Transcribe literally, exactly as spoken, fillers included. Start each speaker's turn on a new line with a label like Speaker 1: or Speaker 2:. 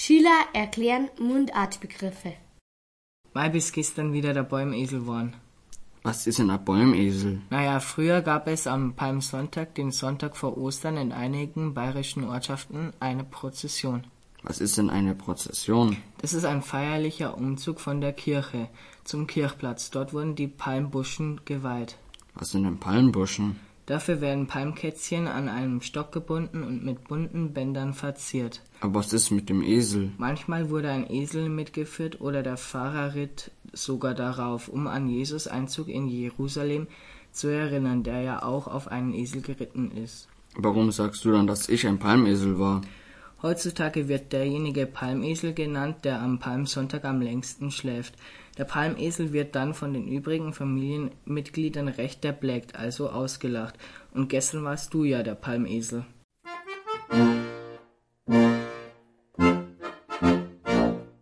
Speaker 1: Schüler erklären Mundartbegriffe.
Speaker 2: Mai bis gestern wieder der Bäumesel waren.
Speaker 3: Was ist denn ein Bäumesel?
Speaker 2: Naja, früher gab es am Palmsonntag, den Sonntag vor Ostern, in einigen bayerischen Ortschaften eine Prozession.
Speaker 3: Was ist denn eine Prozession?
Speaker 2: Das ist ein feierlicher Umzug von der Kirche zum Kirchplatz. Dort wurden die Palmbuschen geweiht.
Speaker 3: Was sind denn Palmbuschen?
Speaker 2: Dafür werden Palmkätzchen an einem Stock gebunden und mit bunten Bändern verziert.
Speaker 3: Aber was ist mit dem Esel?
Speaker 2: Manchmal wurde ein Esel mitgeführt oder der Pfarrer ritt sogar darauf, um an Jesus' Einzug in Jerusalem zu erinnern, der ja auch auf einen Esel geritten ist.
Speaker 3: Warum sagst du dann, dass ich ein Palmesel war?
Speaker 2: Heutzutage wird derjenige Palmesel genannt, der am Palmsonntag am längsten schläft. Der Palmesel wird dann von den übrigen Familienmitgliedern recht erbleckt, also ausgelacht. Und gestern warst du ja der Palmesel.